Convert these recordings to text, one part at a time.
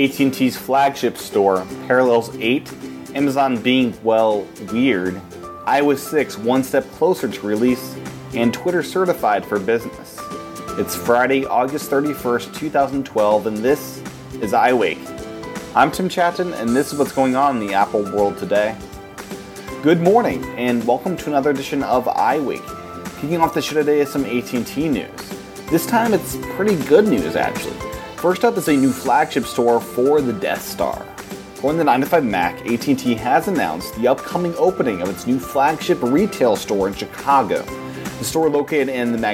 AT&T's flagship store, Parallels 8, Amazon being, well, weird, iOS 6 one step closer to release, and Twitter certified for business. It's Friday, August 31st, 2012, and this is iWake. I'm Tim Chatton, and this is what's going on in the Apple world today. Good morning, and welcome to another edition of iWake. Kicking off the show today is some AT&T news. This time it's pretty good news, actually. First up is a new flagship store for the Death Star. According to 9to5Mac, AT&T has announced the upcoming opening of its new flagship retail store in Chicago. The store, located in the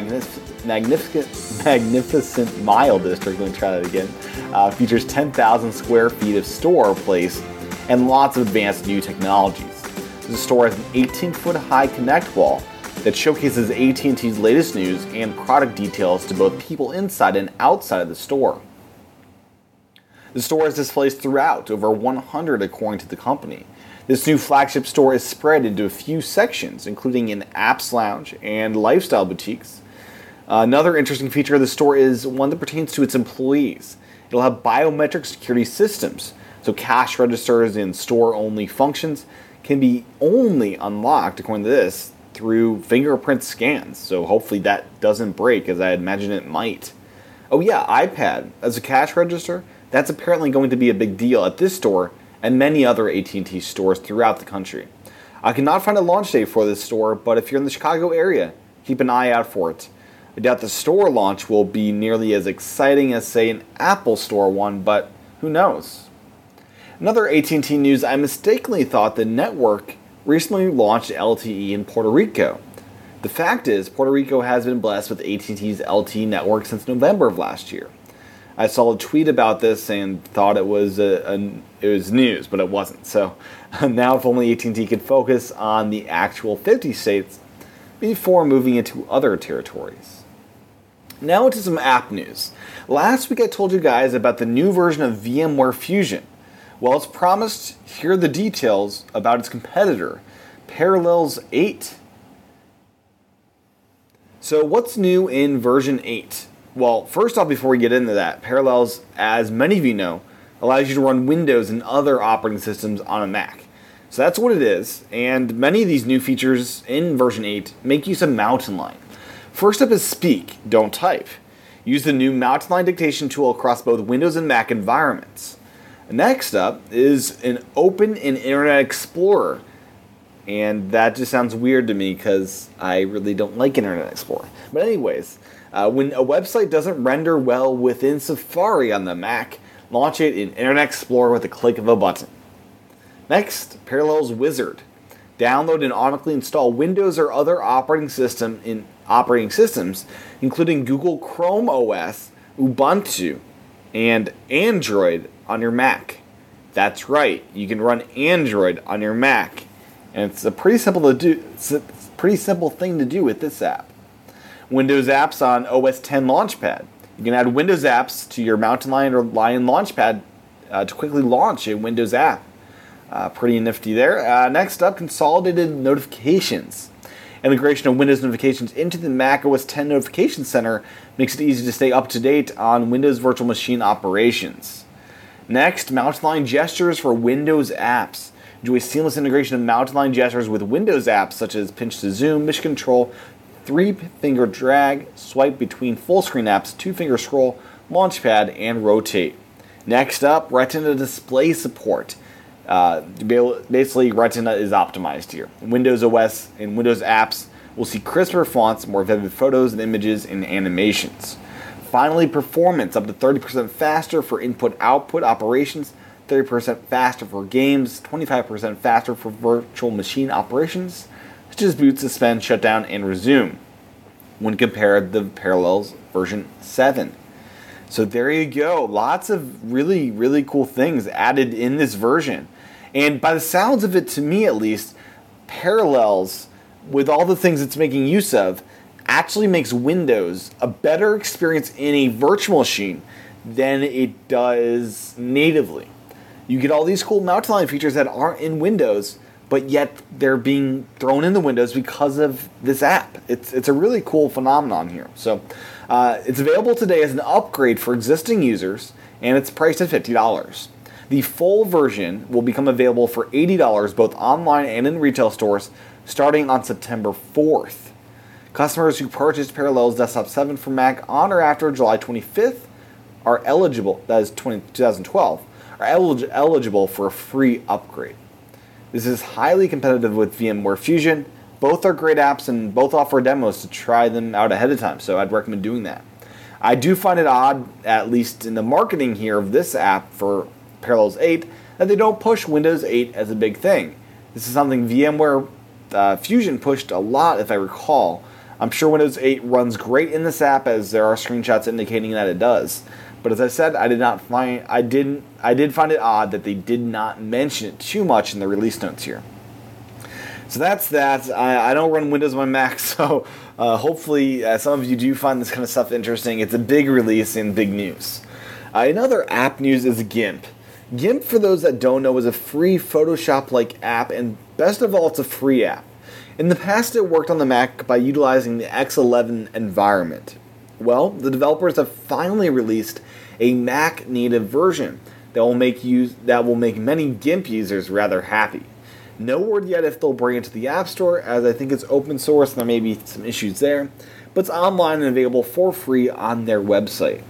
Magnificent Mile District, let me try that again, features 10,000 square feet of store place and lots of advanced new technologies. The store has an 18-foot high Connect wall that showcases AT&T's latest news and product details to both people inside and outside of the store. The store has displays throughout, over 100 according to the company. This new flagship store is spread into a few sections, including an apps lounge and lifestyle boutiques. Another interesting feature of the store is one that pertains to its employees. It'll have biometric security systems, so cash registers and store-only functions can be only unlocked, according to this, through fingerprint scans. So hopefully that doesn't break, as I imagine it might. Oh yeah, iPad as a cash register. That's apparently going to be a big deal at this store and many other AT&T stores throughout the country. I cannot find a launch date for this store, but if you're in the Chicago area, keep an eye out for it. I doubt the store launch will be nearly as exciting as, say, an Apple Store one, but who knows? Another AT&T news, I mistakenly thought the network recently launched LTE in Puerto Rico. The fact is, Puerto Rico has been blessed with AT&T's LTE network since November of last year. I saw a tweet about this and thought it was news, but it wasn't. So now if only AT&T could focus on the actual 50 states before moving into other territories. Now into some app news. Last week I told you guys about the new version of VMware Fusion. Well, as promised, here are the details about its competitor, Parallels 8. So what's new in version 8? Well, first off, before we get into that, Parallels, as many of you know, allows you to run Windows and other operating systems on a Mac. So that's what it is, and many of these new features in version 8 make use of Mountain Lion. First up is Speak, Don't Type. Use the new Mountain Lion dictation tool across both Windows and Mac environments. Next up is an Open in Internet Explorer, and that just sounds weird to me because I really don't like Internet Explorer. But anyways, when a website doesn't render well within Safari on the Mac, launch it in Internet Explorer with a click of a button. Next, Parallels Wizard. Download and automatically install Windows or other operating systems, including Google Chrome OS, Ubuntu, and Android on your Mac. That's right, you can run Android on your Mac, and it's a pretty simple thing to do with this app. Windows apps on OS X Launchpad. You can add Windows apps to your Mountain Lion or Lion Launchpad to quickly launch a Windows app. Pretty nifty there. Next up, consolidated notifications. Integration of Windows notifications into the Mac OS X Notification Center makes it easy to stay up to date on Windows Virtual Machine operations. Next, Mountain Lion gestures for Windows apps. Enjoy seamless integration of Mountain Lion gestures with Windows apps such as pinch to zoom, mission control, 3-finger drag, swipe between full screen apps, 2-finger scroll, launchpad, and rotate. Next up, Retina display support. Basically, Retina is optimized here. Windows OS and Windows apps will see crisper fonts, more vivid photos and images, and animations. Finally, performance, up to 30% faster for input-output operations, 30% faster for games, 25% faster for virtual machine operations, such as boot, suspend, shutdown, and resume, when compared to the Parallels version 7. So there you go. Lots of really, really cool things added in this version. And by the sounds of it, to me at least, Parallels, with all the things it's making use of, actually makes Windows a better experience in a virtual machine than it does natively. You get all these cool Mountain Lion features that aren't in Windows, but yet they're being thrown into Windows because of this app. It's a really cool phenomenon here. So it's available today as an upgrade for existing users, and it's priced at $50. The full version will become available for $80 both online and in retail stores starting on September 4th. Customers who purchased Parallels Desktop 7 for Mac on or after July 25th are eligible, that is 2012, are eligible for a free upgrade. This is highly competitive with VMware Fusion. Both are great apps and both offer demos to try them out ahead of time, so I'd recommend doing that. I do find it odd, at least in the marketing here of this app for Parallels 8, that they don't push Windows 8 as a big thing. This is something VMware Fusion pushed a lot, if I recall. I'm sure Windows 8 runs great in this app, as there are screenshots indicating that it does. But as I said, I did find it odd that they did not mention it too much in the release notes here. So that's that. I don't run Windows on my Mac, so hopefully some of you do find this kind of stuff interesting. It's a big release and big news. Another app news is GIMP. GIMP, for those that don't know, is a free Photoshop-like app, and best of all, it's a free app. In the past, it worked on the Mac by utilizing the X11 environment. Well, the developers have finally released a Mac native version that will make many GIMP users rather happy. No word yet if they'll bring it to the App Store, as I think it's open source and there may be some issues there, but it's online and available for free on their website.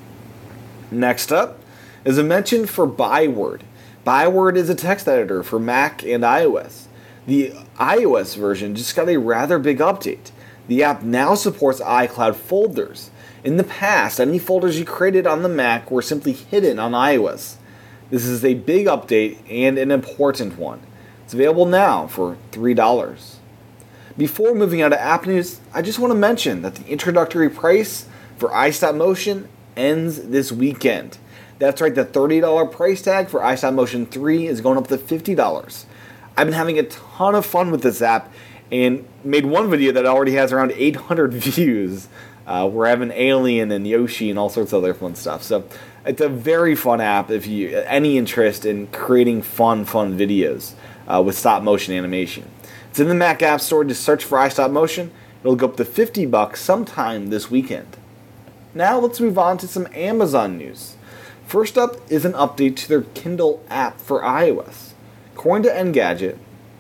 Next up is a mention for Byword. Byword is a text editor for Mac and iOS. The iOS version just got a rather big update. The app now supports iCloud folders. In the past, any folders you created on the Mac were simply hidden on iOS. This is a big update and an important one. It's available now for $3. Before moving on to app news, I just want to mention that the introductory price for iStopMotion ends this weekend. That's right, the $30 price tag for iStopMotion 3 is going up to $50. I've been having a ton of fun with this app and made one video that already has around 800 views. Where I have an alien and Yoshi and all sorts of other fun stuff. So it's a very fun app if you any interest in creating fun videos with stop motion animation. It's in the Mac App Store. Just search for iStopMotion. It'll go up to $50 sometime this weekend. Now let's move on to some Amazon news. First up is an update to their Kindle app for iOS. According to Engadget,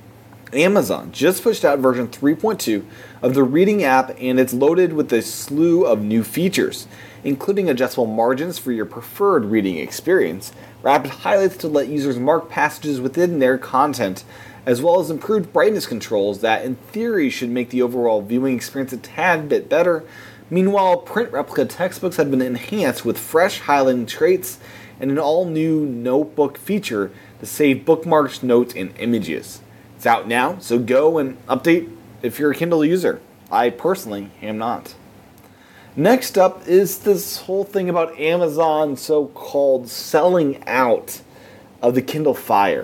Amazon just pushed out version 3.2 of the Reading app, and it's loaded with a slew of new features, including adjustable margins for your preferred reading experience, rapid highlights to let users mark passages within their content, as well as improved brightness controls that in theory should make the overall viewing experience a tad bit better. Meanwhile, print replica textbooks have been enhanced with fresh highlighting traits and an all-new notebook feature to save bookmarks, notes, and images. It's out now, so go and update if you're a Kindle user. I personally am not. Next up is this whole thing about Amazon so-called selling out of the Kindle Fire.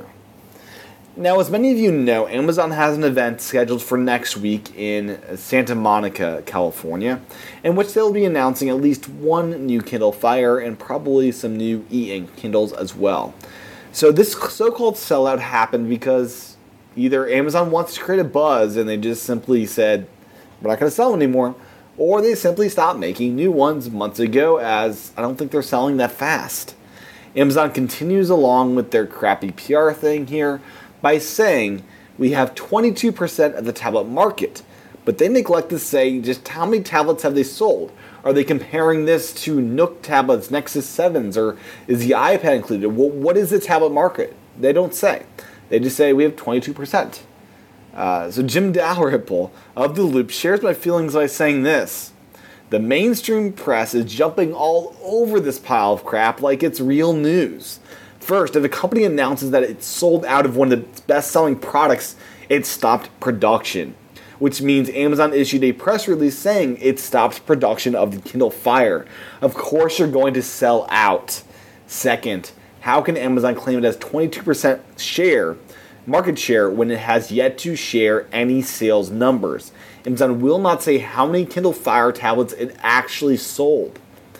Now, as many of you know, Amazon has an event scheduled for next week in Santa Monica, California, in which they'll be announcing at least one new Kindle Fire and probably some new e-ink Kindles as well. So this so-called sellout happened because either Amazon wants to create a buzz and they just simply said, we're not going to sell anymore, or they simply stopped making new ones months ago, as I don't think they're selling that fast. Amazon continues along with their crappy PR thing here by saying we have 22% of the tablet market, but they neglect to say just how many tablets have they sold. Are they comparing this to Nook tablets, Nexus 7s, or is the iPad included? What is the tablet market? They don't say. They just say we have 22%. So Jim Dalrymple of The Loop shares my feelings by saying this. The mainstream press is jumping all over this pile of crap like it's real news. First, if a company announces that it's sold out of one of its best-selling products, it stopped production, which means Amazon issued a press release saying it stopped production of the Kindle Fire. Of course you're going to sell out. Second, how can Amazon claim it has 22% market share when it has yet to share any sales numbers? Amazon will not say how many Kindle Fire tablets it actually sold.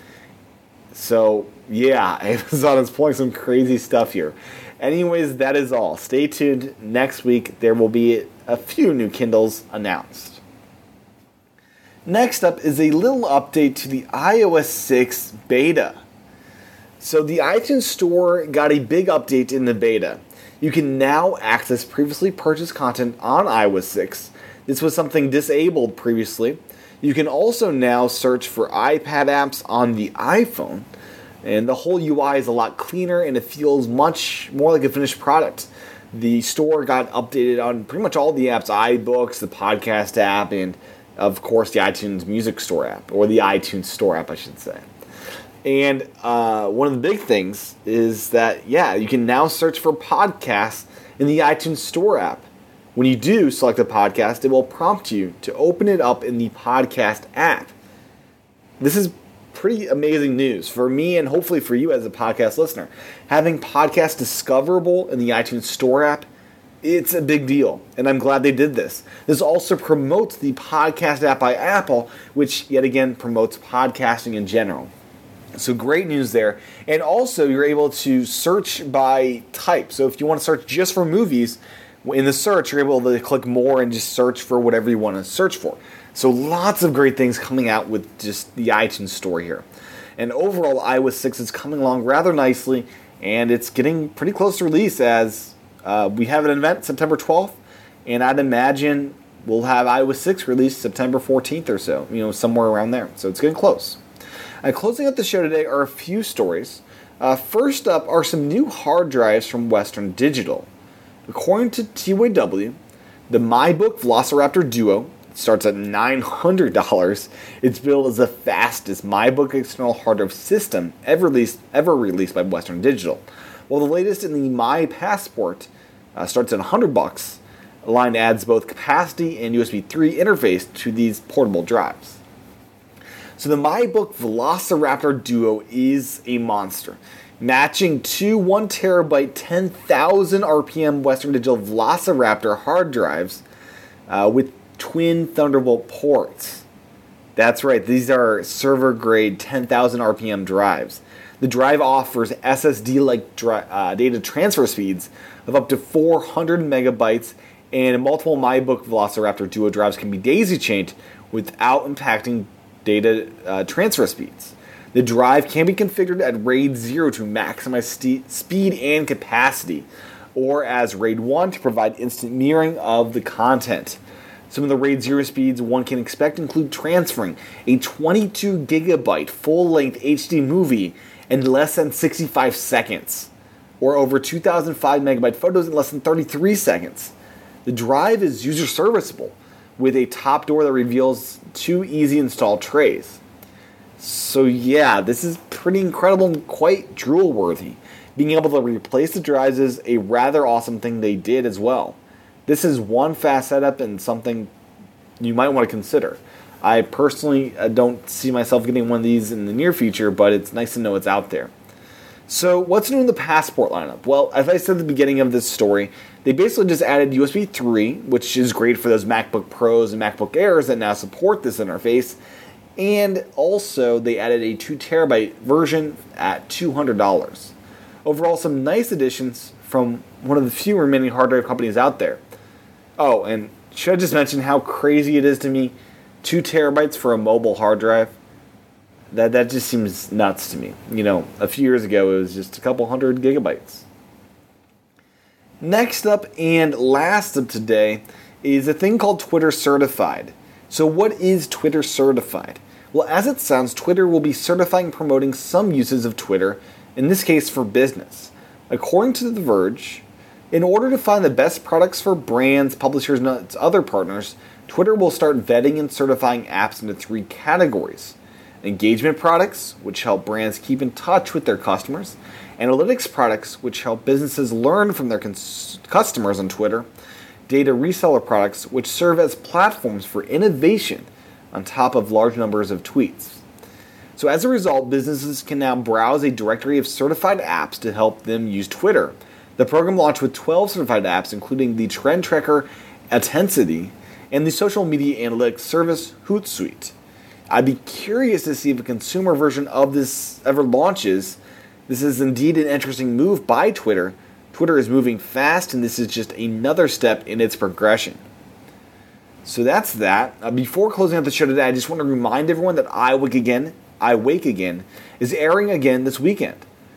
So, yeah, Amazon is pulling some crazy stuff here. Anyways, that is all. Stay tuned. Next week, there will be a few new Kindles announced. Next up is a little update to the iOS 6 beta. So the iTunes Store got a big update in the beta. You can now access previously purchased content on iOS 6. This was something disabled previously. You can also now search for iPad apps on the iPhone. And the whole UI is a lot cleaner and it feels much more like a finished product. The store got updated on pretty much all the apps, iBooks, the podcast app, and of course the iTunes Music Store app, or the iTunes Store app, I should say. And one of the big things is that, you can now search for podcasts in the iTunes Store app. When you do select a podcast, it will prompt you to open it up in the podcast app. This is pretty amazing news for me and hopefully for you as a podcast listener. Having podcasts discoverable in the iTunes Store app, it's a big deal, and I'm glad they did this. This also promotes the podcast app by Apple, which yet again promotes podcasting in general. So great news there. And also you're able to search by type. So if you want to search just for movies, in the search you're able to click more and just search for whatever you want to search for. So lots of great things coming out with just the iTunes Store here. And overall, iOS 6 is coming along rather nicely, and it's getting pretty close to release as we have an event September 12th, and I'd imagine we'll have iOS 6 released September 14th or so, somewhere around there. So it's getting close. Closing out the show today are a few stories. First up are some new hard drives from Western Digital. According to TYW, the MyBook Velociraptor Duo starts at $900. It's billed as the fastest MyBook external hard drive system ever released by Western Digital. While the latest in the MyPassport starts at $100. The line adds both capacity and USB 3 interface to these portable drives. So the MyBook Velociraptor Duo is a monster, matching two 1TB 10,000 RPM Western Digital Velociraptor hard drives with twin Thunderbolt ports. That's right, these are server-grade 10,000 RPM drives. The drive offers SSD-like data transfer speeds of up to 400 megabytes, and multiple MyBook Velociraptor Duo drives can be daisy-chained without impacting data transfer speeds. The drive can be configured at RAID 0 to maximize speed and capacity, or as RAID 1 to provide instant mirroring of the content. Some of the RAID 0 speeds one can expect include transferring a 22 gigabyte full-length HD movie in less than 65 seconds, or over 2,005 megabyte photos in less than 33 seconds. The drive is user serviceable, with a top door that reveals two easy install trays. So this is pretty incredible and quite drool-worthy. Being able to replace the drives is a rather awesome thing they did as well. This is one fast setup and something you might want to consider. I personally don't see myself getting one of these in the near future, but it's nice to know it's out there. So what's new in the Passport lineup? Well, as I said at the beginning of this story, they basically just added USB 3, which is great for those MacBook Pros and MacBook Airs that now support this interface. And also, they added a 2TB version at $200. Overall, some nice additions from one of the few remaining hard drive companies out there. Oh, and should I just mention how crazy it is to me? 2 terabytes for a mobile hard drive? That just seems nuts to me. A few years ago, it was just a couple hundred gigabytes. Next up and last of today is a thing called Twitter Certified. So what is Twitter Certified? Well, as it sounds, Twitter will be certifying and promoting some uses of Twitter, in this case for business. According to The Verge, in order to find the best products for brands, publishers, and its other partners, Twitter will start vetting and certifying apps into 3 categories. Engagement products, which help brands keep in touch with their customers. Analytics products, which help businesses learn from their customers on Twitter. Data reseller products, which serve as platforms for innovation on top of large numbers of tweets. So as a result, businesses can now browse a directory of certified apps to help them use Twitter. The program launched with 12 certified apps, including the trend tracker Atensity and the social media analytics service Hootsuite. I'd be curious to see if a consumer version of this ever launches. This is indeed an interesting move by Twitter. Twitter is moving fast, and this is just another step in its progression. So that's that. Before closing out the show today, I just want to remind everyone that I Wake Again is airing again this weekend.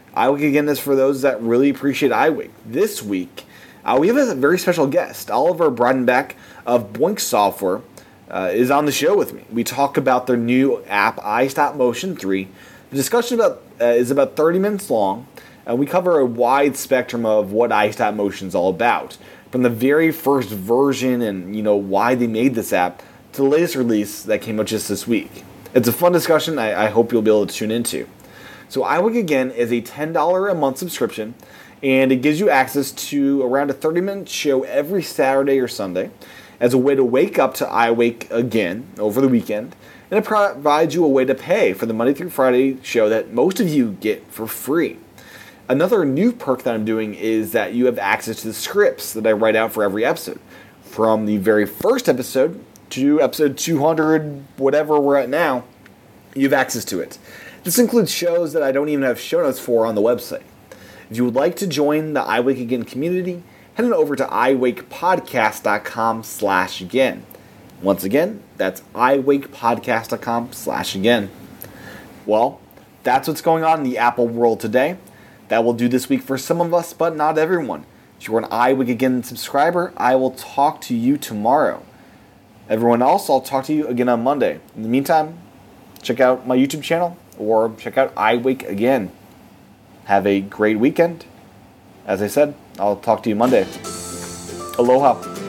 iWake Again is for those that really appreciate iWake. This week, we have a very special guest. Oliver Breidenbach of Boink Software is on the show with me. We talk about their new app, iStopMotion 3. The discussion is about 30 minutes long, and we cover a wide spectrum of what iStopMotion is all about. From the very first version and why they made this app to the latest release that came out just this week. It's a fun discussion I hope you'll be able to tune into. So iWake Again is a $10 a month subscription, and it gives you access to around a 30-minute show every Saturday or Sunday as a way to wake up to iWake Again over the weekend, and it provides you a way to pay for the Monday through Friday show that most of you get for free. Another new perk that I'm doing is that you have access to the scripts that I write out for every episode. From the very first episode to episode 200, whatever we're at now, you have access to it. This includes shows that I don't even have show notes for on the website. If you would like to join the iWake Again community, head on over to iwakepodcast.com/again. Once again, that's iwakepodcast.com/again. Well, that's what's going on in the Apple world today. That will do this week for some of us, but not everyone. If you're an iWake Again subscriber, I will talk to you tomorrow. Everyone else, I'll talk to you again on Monday. In the meantime, check out my YouTube channel or check out iWake Again. Have a great weekend. As I said, I'll talk to you Monday. Aloha.